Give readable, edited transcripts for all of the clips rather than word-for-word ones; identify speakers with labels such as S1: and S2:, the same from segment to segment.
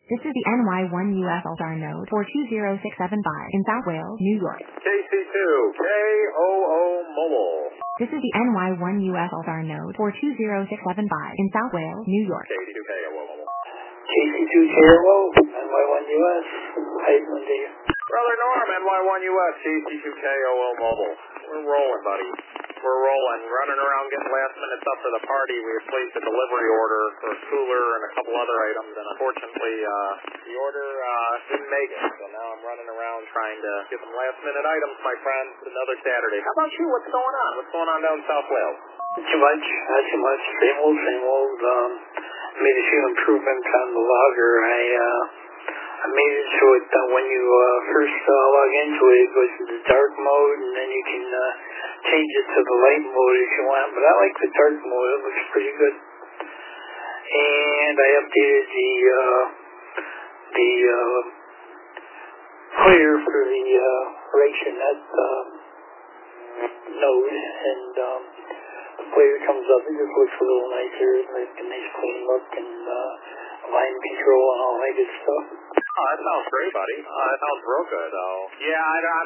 S1: This is the NY1US Altar node 42067 in South Wales, New York.
S2: KC2, KOO Mobile.
S1: This is the NY1US Altar node 42067 in South Wales, New York.
S2: KC2, KOO Mobile.
S3: KC2 KOO, NY1US. How you doing, Dave?
S2: Brother Norm, NY1US, KC2 KOO Mobile. We're rolling, buddy. We're rolling, running around getting last minute stuff for the party. We had placed a delivery order for a cooler and a couple other items, and unfortunately, the order didn't make it. So now I'm running around trying to get some last minute items, my friend. It's another Saturday. How about you? What's going on? What's going on down South Wales?
S3: Not too much. Not too much. Same old, same old. Made a few improvements on the logger. I made it so it, when you first log into it, it goes into dark mode, and then you can change it to the light mode if you want. But I like the dark mode. It looks pretty good. And I updated the player for the RationNet node, and the player comes up. It just looks a little nicer, like a nice clean look, and line control and all that good stuff.
S2: Oh, that sounds great, buddy. That sounds real good. Yeah,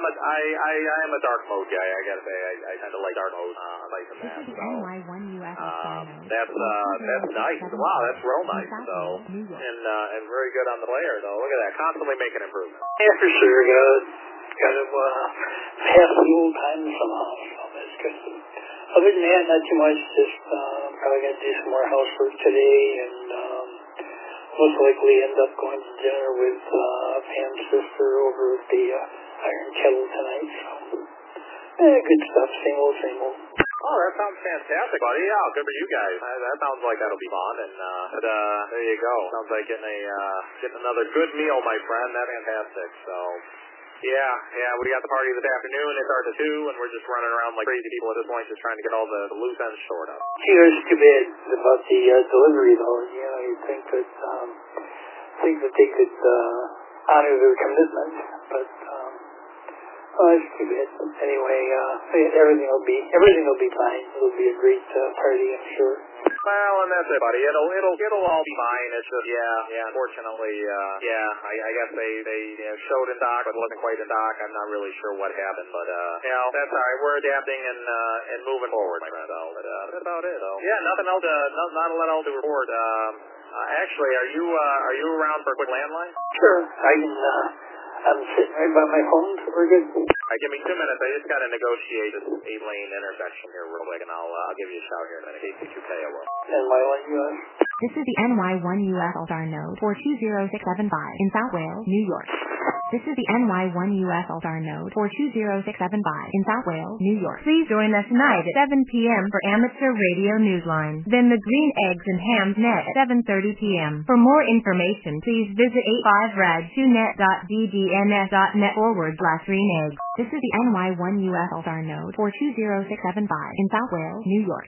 S2: I am a dark mode guy. I gotta say, I tend to like dark mode. I like that.
S1: This is the NY1US Altar node.
S2: That's nice. Wow, that's real nice. So, and very good on the player, though. Look at that, constantly making improvements.
S3: Yeah, for sure. Got to pass the old times somehow. So that's good. Other than that, not too much. Just probably got to do some more housework today, and most likely end up going to dinner with Pam's sister over at the Iron Kettle tonight. So, good stuff. Same old, same old.
S2: Oh, that sounds fantastic, buddy. Yeah, good for you guys. That sounds like that'll be fun. And there you go. Sounds like getting another good meal, my friend. That's fantastic. So, yeah, we got the party this afternoon. It starts at 2, and we're just running around like crazy people at this point, just trying to get all the loose ends short up.
S3: Gee, it's too bad about the delivery, though. You know, you'd think that they could honor their commitment, but it's too bad. Anyway, everything will be fine. It'll be a great party, I'm sure.
S2: Well, and that's it, buddy. It'll all be fine. It's just, unfortunately, I guess they showed in dock, but wasn't quite in dock. I'm not really sure what happened, but, that's all right. We're adapting and moving forward, my friend. But that's about it, though. Yeah, nothing else, not a lot else to report. Actually, are you around for a quick landline?
S3: Sure. I'm sitting right by my phone, so we're good.
S2: Give me 2 minutes. I just got to negotiate this 8-lane intersection here real quick, and I'll give you a shout here in a minute. KC2 KOO.
S3: NY1US.
S1: This is the NY1US Altar node 42067 in South Wales, New York. This is the NY1US Altar node 42067 in South Wales, New York. Please join us tonight at 7 p.m. for Amateur Radio Newsline. Then the Green Eggs and Hams Net at 7:30 p.m. For more information, please visit 85rad2net.ddns.net/green eggs. This is the NY1US Altar node 42067 in South Wales, New York.